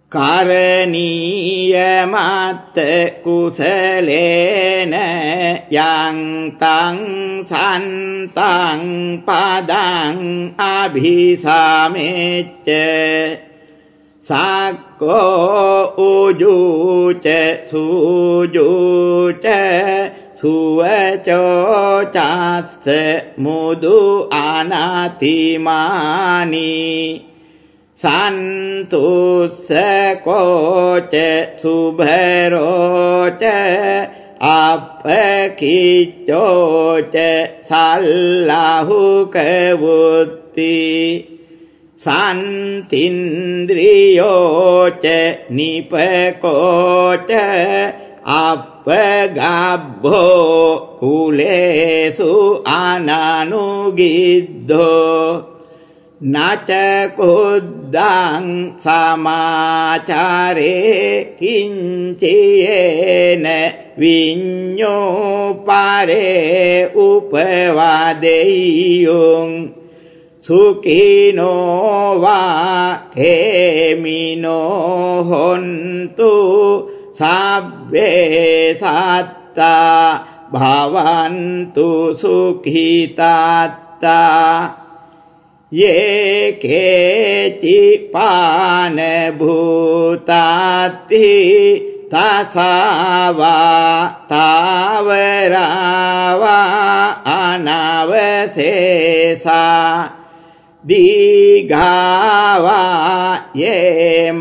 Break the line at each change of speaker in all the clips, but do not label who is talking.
කරණීයමත්ත කුසලේන යං තං සන්තං පදං අභිසමෙච්ච සක්කෝ උජුච සුජුච සුවචෝ චස්ස මුදු අනතිමානි සන්තුස්සකෝච සුභරෝච අපකිච්චෝච සල්ලාහුක වුත්ති සන්තින්ද්‍රියෝච නිපකෝච අපගබ්බෝ කුලේසු අනනුගිද්ධෝ නච කුද්දං සමාචාරේ කිංචයේන විඤ්ඤෝ පරේ උපවාදෙය්‍යං සුඛිනෝ වා හේමිනෝ හොන්තු සබ්බේ සත්තා භවන්තු සුඛිතාත්තා යේකේචි පාන භූතාති තසවා තාවරවා අනවසේසා දීඝාවා යේ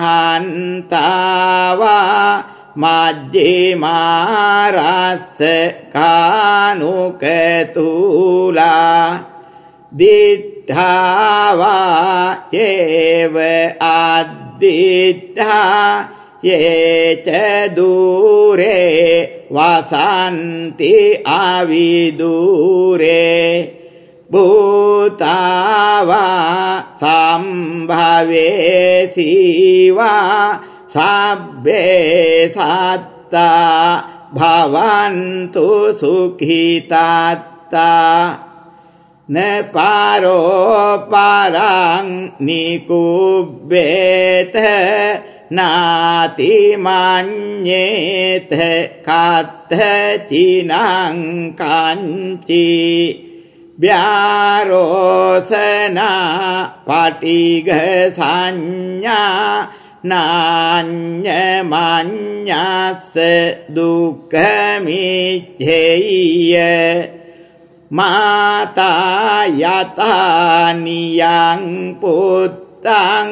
මහන්තාවා මජ්ජිමා රස්ස කානුකතුලා දිඨාවා යේව අද්දිඨා යේච දුරේ වසන්ති අවිදුරේ භූතාවා සම්භවේසීවා සබ්බේ සත්තා භවන්තු සුඛිතාත්තා නපාරෝ පරං නිකුබ්බේත නාති මඤ්ඤේත කත්ථ චිනං කංචි ව්‍යාරෝසනා පටිඝ සංඥා නාඤ්ඤමඤ්ඤස්ස දුක්ඛමිච්ඡේය මාතා යතානියං පුත්තං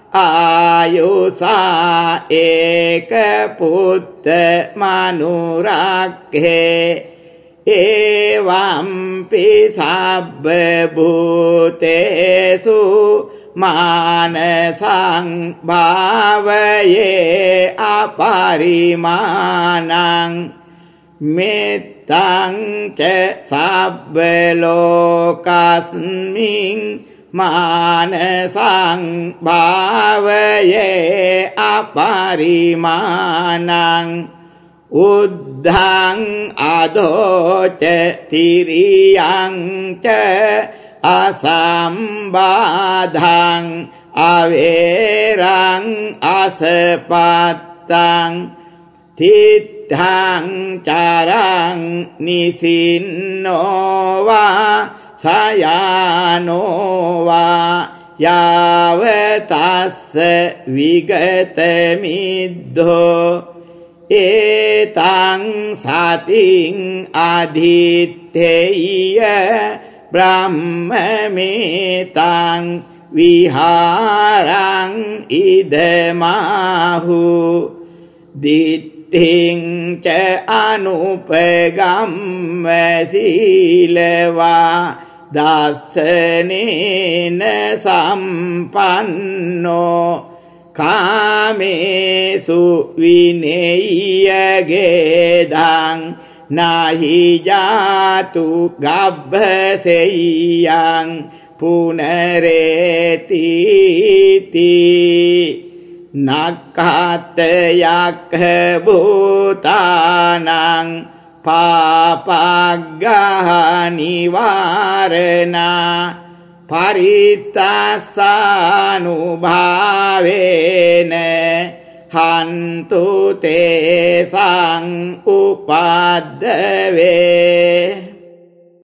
ආයුසා ඒක පුත්ත මනුරක්ඛේ එවම්පි සබ්බ භූතේසු මානසං භාවයේ අපරිමාණං මෙත්තං ච සබ්බ ලෝකස්මින් මානසං භාවයේ අපරිමාණං උද්ධං අදෝච තිරියං ච අසම්බාධං අවේරං අසපත්තං තිත්තං චරං නිසින්නෝවා සයානෝවා යාවතස්ස විගත මිද්ධෝ ඒතං සතින් අධිත්තේය බ්‍රහ්මමේතං විහාරං ඉදමාහු දිට්ඨිං ච අනුපගම්ම සීලවා දස්සනේන සම්පන්නෝ කාමේසු විනේයගේදං නාහි ජාතු ගබ්බසෙය්‍යං පුනරේතිති නක්ඛතයක් භූතානං පාපග්ගහනිවාරණා පරිත්තාසානුභාවේන හන්තු තේසං උපද්දයානි